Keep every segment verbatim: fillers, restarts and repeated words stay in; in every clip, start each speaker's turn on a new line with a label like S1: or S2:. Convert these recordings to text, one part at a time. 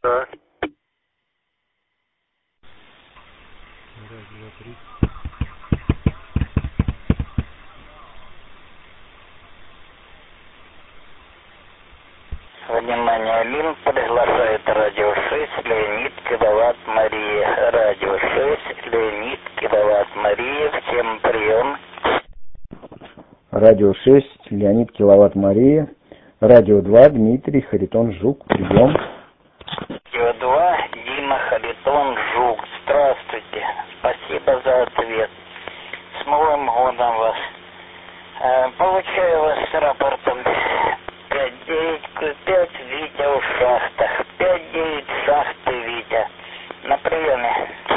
S1: Да.
S2: Внимание, Лин приглашает радио шесть, Леонид, Киловатт, Мария. Радио шесть, Леонид, Киловатт, Мария. Всем прием.
S3: Радио шесть, Леонид, Киловатт, Мария. Радио два, Дмитрий, Харитон, Жук. Прием.
S2: Радио два, Дима, Харитон, Жук. Здравствуйте. Спасибо за ответ. С Новым годом вас. Получаю вас с рапортом. пять девять пять, Витя в шахтах. пять девять шахты, Витя. На приеме.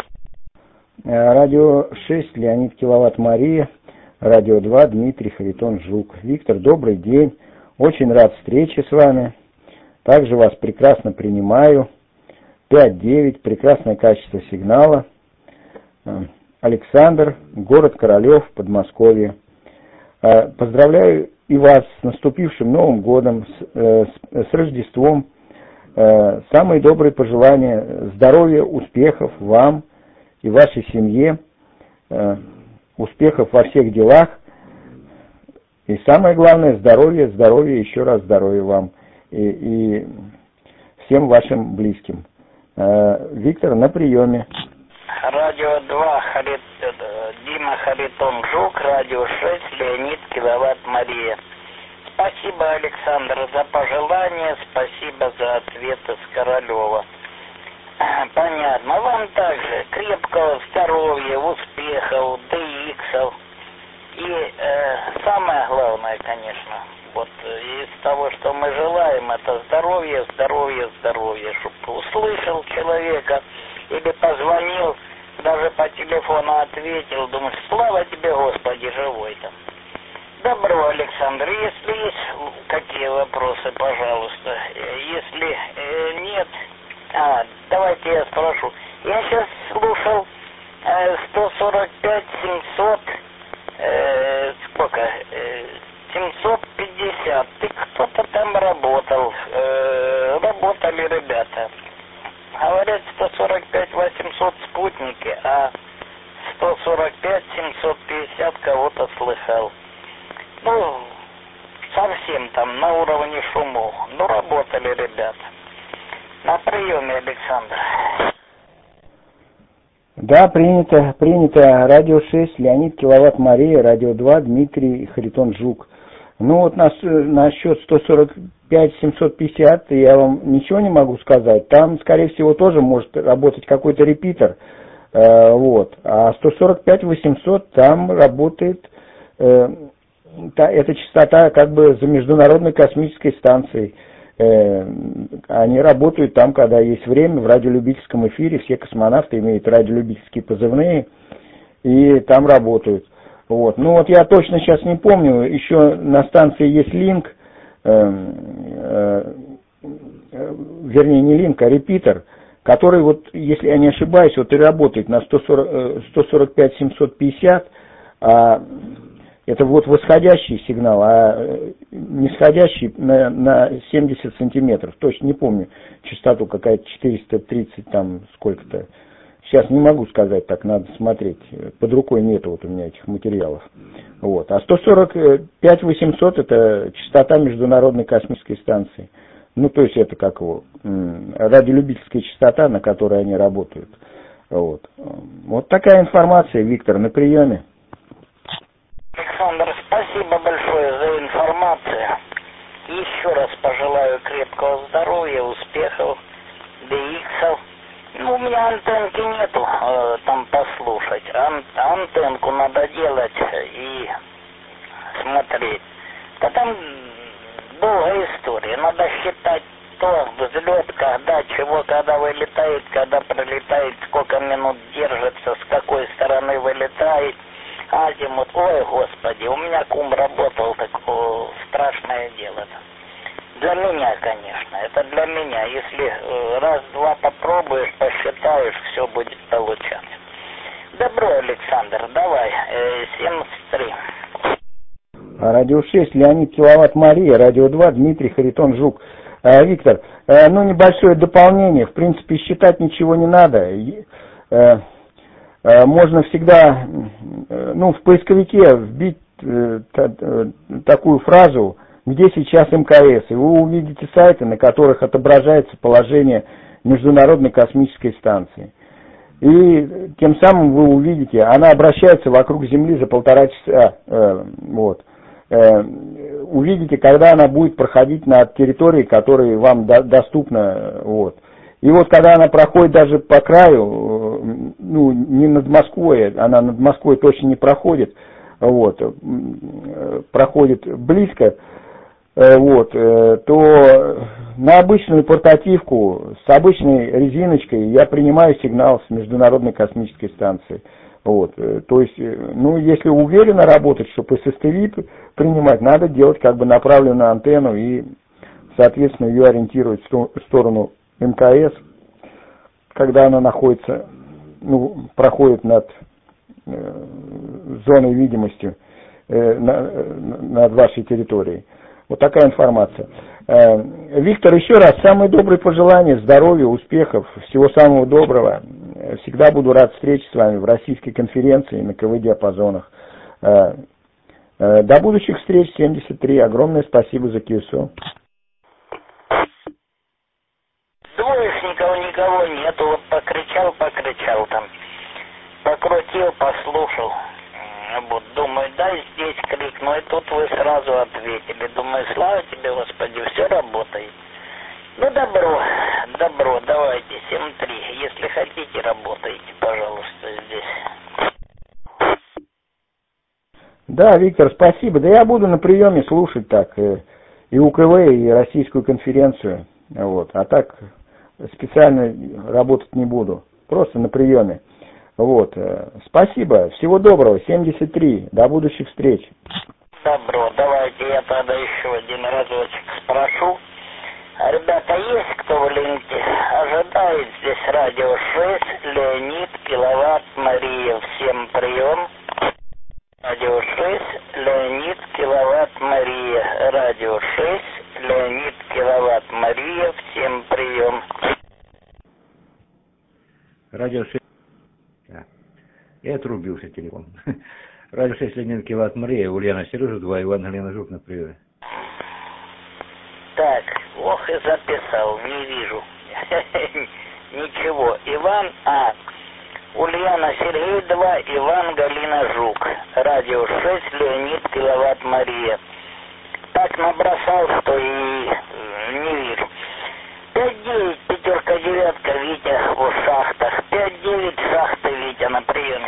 S3: Радио шесть, Леонид, Киловатт, Мария. Радио два, Дмитрий, Харитон, Жук. Виктор, добрый день. Очень рад встрече с вами. Также вас прекрасно принимаю. пять девять, прекрасное качество сигнала. Александр, город Королев, Подмосковье. Поздравляю и вас с наступившим Новым годом, с, с, с Рождеством. Самые добрые пожелания, здоровья, успехов вам и вашей семье, успехов во всех делах. И самое главное, здоровье, здоровье, еще раз здоровья вам и, и всем вашим близким. Виктор, на приеме.
S2: Радио два, Харит... Дима, Харитон, Жук. Радио шесть, Леонид, Киловатт, Мария. Спасибо, Александр, за пожелания, спасибо за ответы с Королева. Понятно. Вам также крепкого здоровья, успехов, ди иксов. И э, самое главное, конечно, вот из того, что мы желаем, это здоровье, здоровье, здоровье. Чтобы услышал человека или позвонил, даже по телефону ответил, думаешь, слава тебе, Господи, живой там. Добро, Александр. Если есть какие вопросы, пожалуйста. Если э, нет, а, давайте я спрошу. Я сейчас слушал э, сто сорок пять семьсот, э, сколько? Э, семьсот пятьдесят. Ты кто-то там работал. Э, работали ребята. Говорят, сто сорок пять восемьсот спутники, а сто сорок пять семьсот пятьдесят кого-то слыхал. Ну, совсем там на уровне шумов. Ну, работали ребята. На приеме, Александр.
S3: Да, принято, принято. Радио шесть, Леонид, Киловатт, Мария. Радио два, Дмитрий, Харитон, Жук. Ну вот на, насчет сто сорок пять семьсот пятьдесят я вам ничего не могу сказать. Там, скорее всего, тоже может работать какой-то репитер. Э, вот. А сто сорок пять восемьсот там работает... Э, та, эта частота как бы за Международной космической станцией. Э, они работают там, когда есть время, в радиолюбительском эфире. Все космонавты имеют радиолюбительские позывные и там работают. Вот. Ну вот я точно сейчас не помню, еще на станции есть линк, э, э, э, вернее не линк, а репитер, который вот, если я не ошибаюсь, вот и работает на сто сорок пять семьсот пятьдесят, а это вот восходящий сигнал, а нисходящий на, на семьдесят сантиметров, точно не помню частоту, какая-то четыреста тридцать там сколько-то. Сейчас не могу сказать, так надо смотреть. Под рукой нет вот у меня этих материалов. Вот. А сто сорок пять восемьсот это частота Международной космической станции. Ну, то есть это как его, радиолюбительская частота, на которой они работают. Вот. Вот такая информация, Виктор, на приеме.
S2: Александр, спасибо большое за информацию. Еще раз пожелаю крепкого здоровья, успехов, ди иксов. Ну, у меня антенки нету, э, там послушать. Ан- антенку надо делать и смотреть. Да там долгая история. Надо считать то, взлет, когда, чего, когда вылетает, когда прилетает, сколько минут держится, с какой стороны вылетает. Азимут, ой, Господи, у меня кум работал, такое страшное дело. Для меня, конечно, это для меня. Если э, раз-два попробуешь, посчитаешь, все будет получаться. Добро, Александр, давай, э, семьдесят три.
S3: Радио шесть, Леонид, Киловатт, Мария. Радио два, Дмитрий, Харитон, Жук. Виктор, ну небольшое дополнение. В принципе, считать ничего не надо. Можно всегда, ну, в поисковике вбить такую фразу, где сейчас МКС, и вы увидите сайты, на которых отображается положение Международной космической станции. И тем самым вы увидите, она обращается вокруг Земли за полтора часа, э, вот. Э, увидите, когда она будет проходить над территорией, которая вам до, доступна, вот. И вот когда она проходит даже по краю, ну, не над Москвой, она над Москвой точно не проходит, вот, проходит близко, вот, то на обычную портативку с обычной резиночкой я принимаю сигнал с Международной космической станции. Вот, то есть, ну, если уверенно работать, чтобы эс эс тэ ви принимать, надо делать как бы направленную антенну и, соответственно, ее ориентировать в сторону эм ка эс, когда она находится, ну, проходит над э, зоной видимости э, на, над вашей территорией. Вот такая информация. Э, Виктор, еще раз, самые добрые пожелания, здоровья, успехов, всего самого доброго. Всегда буду рад встрече с вами в российской конференции на КВ-диапазонах. Э, э, до будущих встреч, семьдесят три. Огромное спасибо за кью эс о.
S2: Двоечников никого нету, вот покричал, покричал там, покрутил, послушал, вот, думаю, дай здесь крикну, и тут вы сразу ответили, думаю, слава тебе, Господи, все работает. Ну, добро, добро, давайте, семь три, если хотите, работайте, пожалуйста, здесь.
S3: Да, Виктор, спасибо, да я буду на приеме слушать так, и у ка вэ, и российскую конференцию, вот, а так... специально работать не буду, просто на приеме. Вот. Спасибо, всего доброго, семьдесят три, до будущих встреч.
S2: Добро, давайте я тогда еще один разочек спрошу. Ребята, есть кто в ленте? Ожидает здесь радио шесть, Леонид, Киловатт, Мария, всем прием. Радио шесть, Леонид, Киловатт, Мария, радио шесть, Леонид, Киловатт, Мария, всем прием.
S1: Радио шесть. Да. Я отрубился телефон. Радио шесть, Леонид, Киловатт, Мария, Ульяна, Сережа, два, Иван, Елена, Жук на приеме.
S2: Так, ох и записал, не вижу. Ничего. Иван, а, Ульяна, Сергей, два, Иван, Галина, Жук. Радио шесть, Леонид, Киловатт, Мария. Так набросал, что и не вижу. пять девять, пятерка, девятка, Витя в шахтах. пять девять, шахты, Витя на приеме.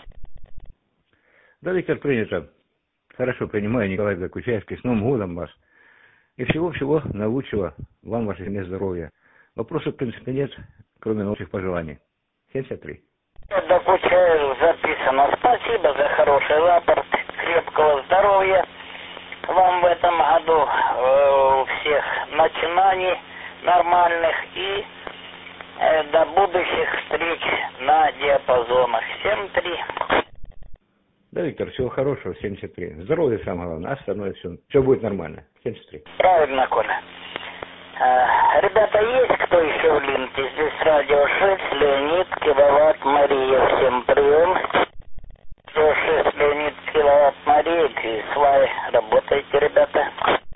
S1: Да, Виктор, принято. Хорошо, принимаю, Николай Закучаевский. С Новым годом вас. И всего-всего наилучшего вам, вашей семье, здоровья. Вопросов, в принципе, нет, кроме общих пожеланий. семьдесят три.
S2: Докучаев записано. Спасибо за хороший рапорт. Крепкого здоровья вам в этом году. Э, всех начинаний нормальных и э, до будущих встреч на диапазонах. семь три.
S1: Да, Виктор, всего хорошего, семьдесят три. Здоровья самое главное, а остальное все, все будет нормально. семьдесят три.
S2: Правильно, Коля. А, ребята, есть кто еще в линке? Здесь радио шесть, Леонид, Киловатт, Мария, всем прием. Радио шесть, Леонид, Киловатт, Мария, Свай, работайте, ребята.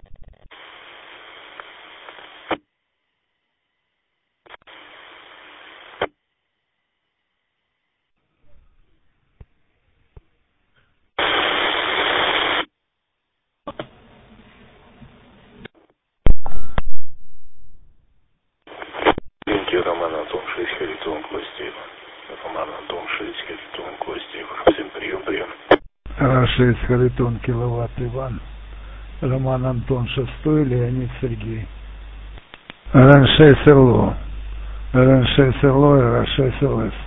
S4: Роман Антон шесть, Харитон, Костеев. Роман Антон шесть, Харитон, Костеев. Всем прием, прием.
S5: шесть, Харитон, Киловатт, Иван. Роман Антон шестой, Леонид, Сергей. эр эн шесть, эр эн шесть, эр шесть, эл эс.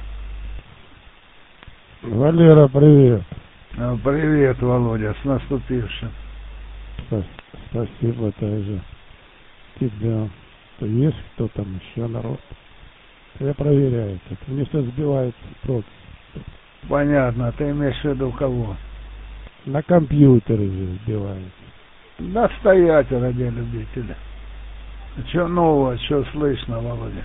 S6: Валера, привет.
S5: Привет, Володя, с наступившим.
S6: Спасибо также тебя. Есть кто там еще народ? Я проверяю. Мне все сбивается прок.
S5: Понятно, ты имеешь в виду кого?
S6: На компьютере же сбивается.
S5: Настоятеля ради любителя. Что нового, что слышно, Володя?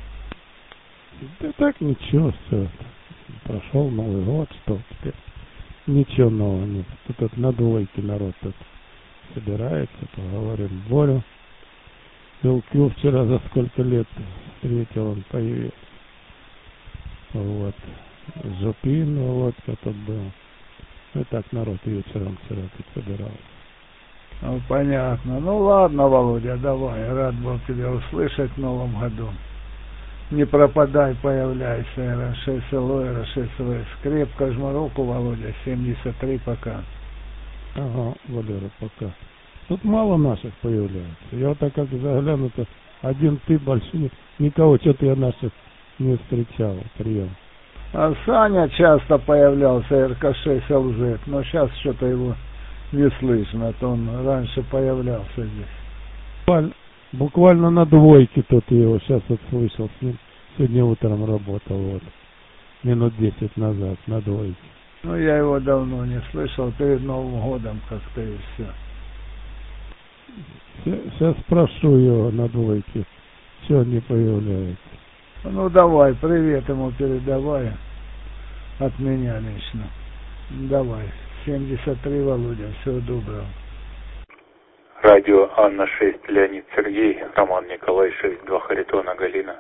S6: Да так ничего, все. Прошел Новый год, что теперь? Ничего нового нет. Тут, тут на двойке народ тут собирается, поговорим. Борю Вилкю вчера за сколько лет встретил, он появился. Вот. Жупин, Володька тут был. И так народ вечером вчера тут собирался.
S5: Ну, понятно. Ну, ладно, Володя, давай. Рад был тебя услышать в новом году. Не пропадай, появляйся. эр эн шесть эл о, эр эн шесть эл эс. Крепко жму руку, Володя. семьдесят три пока.
S6: Ага, Валера, пока. Тут мало наших появляется. Я вот так как загляну, то один ты большой, никого, что-то я наших не встречал. Прием.
S5: А Саня часто появлялся, эр ка шесть эл зет, но сейчас что-то его не слышно, а то он раньше появлялся здесь.
S6: Буквально, буквально на двойке тут его сейчас вот слышал, с ним сегодня утром работал, вот, минут десять назад на двойке.
S5: Ну, я его давно не слышал, перед Новым годом как-то и все.
S6: Сейчас спрошу его на двойке, что он не появляется.
S5: Ну, давай, привет ему передавай от меня лично. Давай, семьдесят три, Володя, всего доброго.
S4: Радио Анна шесть, Леонид Сергей, Роман Николай шесть, два Харитона Галина.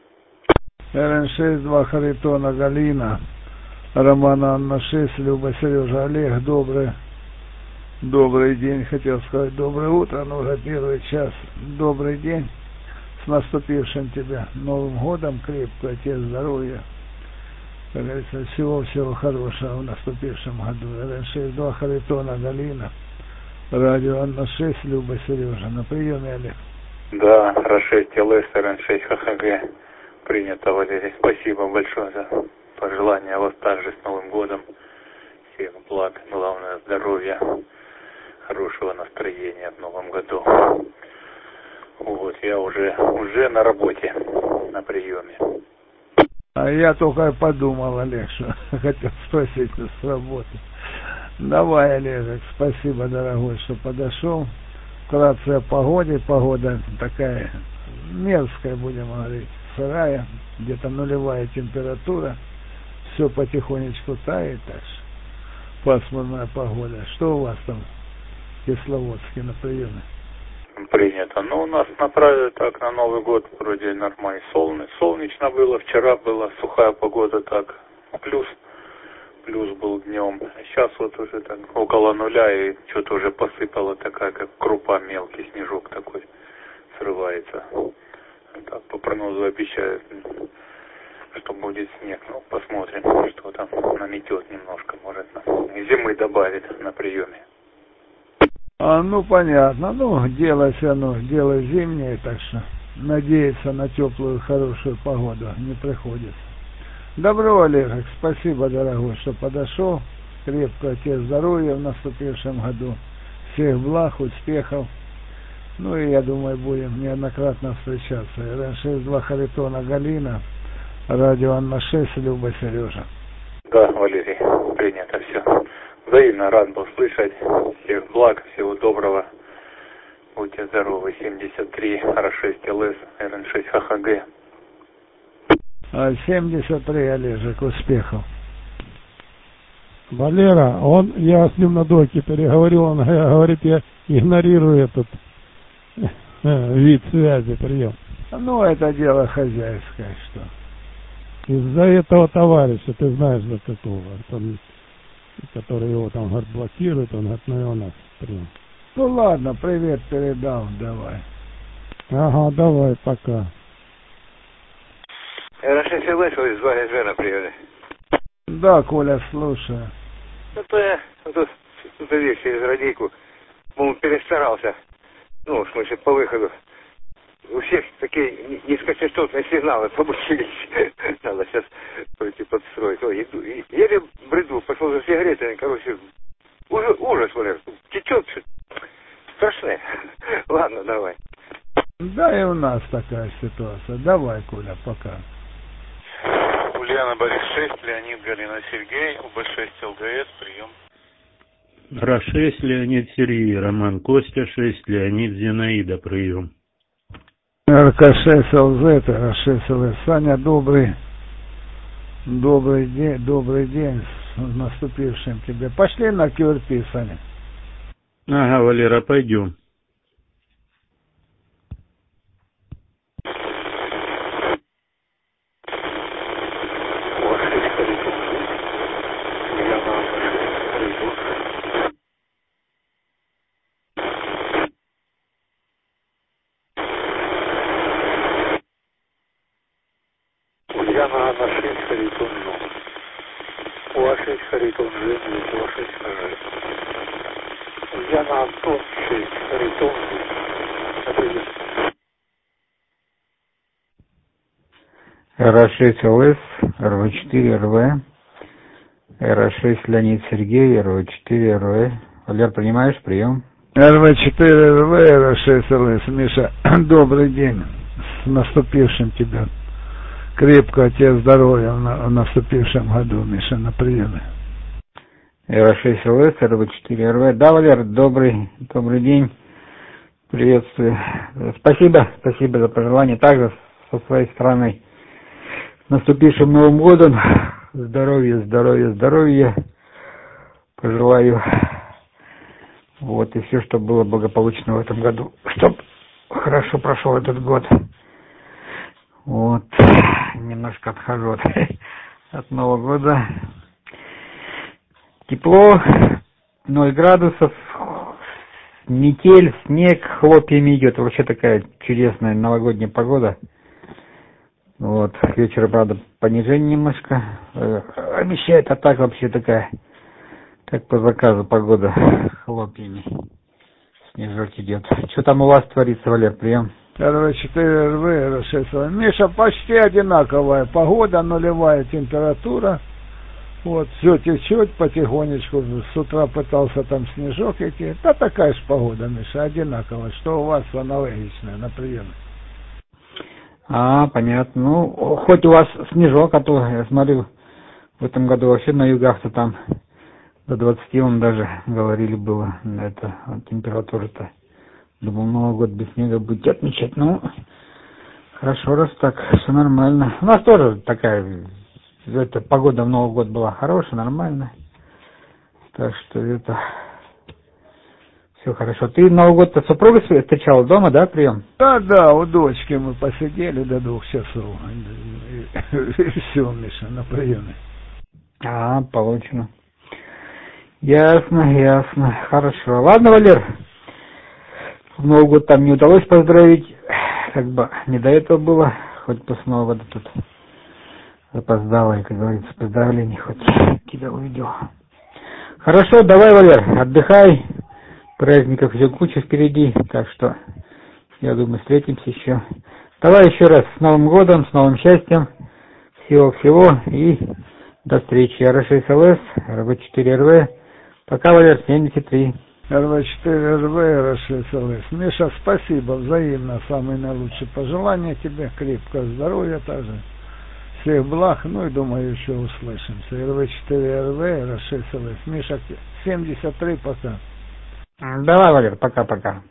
S5: эр эн шесть, два Харитона Галина, Роман Анна шесть, Люба Сережа Олег, добрый, добрый день, хотел сказать доброе утро, но уже первый час. Добрый день, с наступившим тебя Новым годом, крепкого тебе здоровья, как говорится, всего-всего хорошего в наступившем году. эр эн шесть, два Харитона Галина, радио Анна шесть, Люба Сережа, на приеме, Олег.
S4: Да, эр шесть эл эс, эр эн шесть ха ха гэ. Принято, Валерий. Спасибо большое за пожелания вас также с Новым годом. Всех благ, главное здоровья, хорошего настроения в Новом году. Вот, я уже, уже на работе, на приеме.
S5: А я только подумал, Олег, что хотел спросить с работы. Давай, Олег, спасибо, дорогой, что подошел. Вкратце о погоде. Погода такая мерзкая, будем говорить, сырая, где-то нулевая температура. Все потихонечку тает, так что пасмурная погода. Что у вас там в Кисловодске на приеме?
S4: Принято. Ну, у нас направили так на Новый год вроде нормально. Солнечно, солнечно было, вчера была сухая погода, так, плюс, плюс был днем. Сейчас вот уже так около нуля и что-то уже посыпало, такая как крупа, мелкий снежок такой срывается. Так, по прогнозу обещают, что будет снег. Ну, посмотрим, что там наметет немножко, может, зимы добавит на приеме.
S5: А, ну, понятно. Ну, дело все равно, дело зимнее, так что надеяться на теплую, хорошую погоду не приходится. Добро, Олег, спасибо, дорогой, что подошел. Крепкого тебе здоровья в наступившем году. Всех благ, успехов. Ну, и я думаю, будем неоднократно встречаться. эр эн шесть, два Харитона Галина, радио Анна шесть, Люба Сережа.
S4: Да, Валерий, принято все. Взаимно рад был слышать. Всех благ, всего доброго. Будьте здоровы. семьдесят три, эр шесть эл эс, эр эн шесть ха ха гэ.
S5: А семьдесят три, Олежек, успехов.
S6: Валера, он, я с ним на доке переговорил, он говорит, я игнорирую этот вид связи, прием.
S5: Ну, это дело хозяйское, что.
S6: Из-за этого товарища, ты знаешь, за какого, он, который его там, говорит, блокирует, он говорит, ну и у нас прием.
S5: Ну, ладно, привет передал, давай.
S6: Ага, давай, пока.
S7: эр эн шесть эл эс, вы из Варя на приеме.
S5: Да, Коля, слушаю.
S7: Ну, то я тут, тут вещь через радийку, по-моему, перестарался. Ну, в смысле, по выходу. У всех такие низкочастотные сигналы получились. Надо сейчас пройти подстроить. Ой, иду, еле бреду, пошел за сигаретами, короче, ужас, ужас, Валер, течет все. Страшное. Ладно, давай.
S5: Да, и у нас такая ситуация. Давай, Коля, пока.
S4: Ульяна Борис шесть, Леонид Галина Сергей, у бэ шесть эл гэ эс, прием.
S8: эр шесть, Леонид Сергей, Роман Костя шесть, Леонид Зинаида, прием.
S5: эр ка шесть эл зет, эр аш шесть эл эс. Саня, добрый, добрый день, добрый день с наступившим тебе. Пошли на кью эр пи, Саня.
S8: Ага, Валера, пойдем.
S4: Ульяна Анна шесть, Харитон Жук. УА шесть, Харитон Жук, УА шесть, Харитон. Ульяна Антон шесть, Харитон Жук.
S3: эр аш шесть эл эс, эр вэ четыре эр вэ, эр аш шесть Леонид Сергей, эр вэ четыре эр вэ. Валер, принимаешь прием?
S5: эр вэ четыре эр вэ, эр аш шесть эл эс. Миша, добрый день с наступившим тебя. Крепкого тебе здоровья в наступившем году, Миша, на приеме.
S3: эр аш шесть эл эс, эр вэ четыре эр вэ. Да, Валер, добрый, добрый день. Приветствую. Спасибо, спасибо за пожелание. Также со своей стороны наступившим Новым годом. Здоровья, здоровья, здоровья. Пожелаю. Вот, и все, чтобы было благополучно в этом году. Чтоб хорошо прошел этот год. Вот, немножко отхожу от, от Нового года. Тепло, ноль градусов, метель, снег хлопьями идет. Вообще такая чудесная новогодняя погода. Вот, к вечеру, правда, понижение немножко обещает, а так вообще такая, как по заказу погода, хлопьями. Снежок идет. Что там у вас творится, Валер, прием?
S5: эр вэ четыре эр вэ, эр аш шесть эл эс. Миша, почти одинаковая погода, нулевая температура. Вот, все течет потихонечку. С утра пытался там снежок идти. Да такая же погода, Миша, одинаковая. Что у вас аналогичное на приеме?
S3: А, понятно. Ну, хоть у вас снежок, а то, я смотрю, в этом году вообще на югах-то там до двадцати, он даже, говорили, было, это, температура-то. Думал, Новый год без снега будете отмечать. Ну, хорошо, раз так, все нормально. У нас тоже такая, это, погода в Новый год была хорошая, нормальная. Так что это, все хорошо. Ты Новый год-то супругой своей встречала дома, да, прием?
S5: Да, да, у дочки мы посидели до двух часов. И все, Миша, на приеме.
S3: А, получено. Ясно, ясно. Хорошо. Ладно, Валер. В Новый год там не удалось поздравить. Как бы не до этого было. Хоть после Нового года тут запоздало, и, как говорится, поздравление хоть тебя увидел. Хорошо, давай, Валер, отдыхай. Праздников еще куча впереди. Так что, я думаю, встретимся еще. Давай еще раз с Новым годом, с новым счастьем. Всего-всего и до встречи. эр аш шесть эл эс, эр вэ четыре эр вэ. Пока, Валер, семьдесят три.
S5: эр вэ четыре эр вэ, эр аш шесть эл эс. Миша, спасибо, взаимно, самые наилучшие пожелания тебе, крепкого здоровья также, всех благ, ну и думаю, еще услышимся. эр вэ четыре эр вэ, эр аш шесть эл эс. Миша, семьдесят три, пока.
S3: Давай, Валер, пока-пока.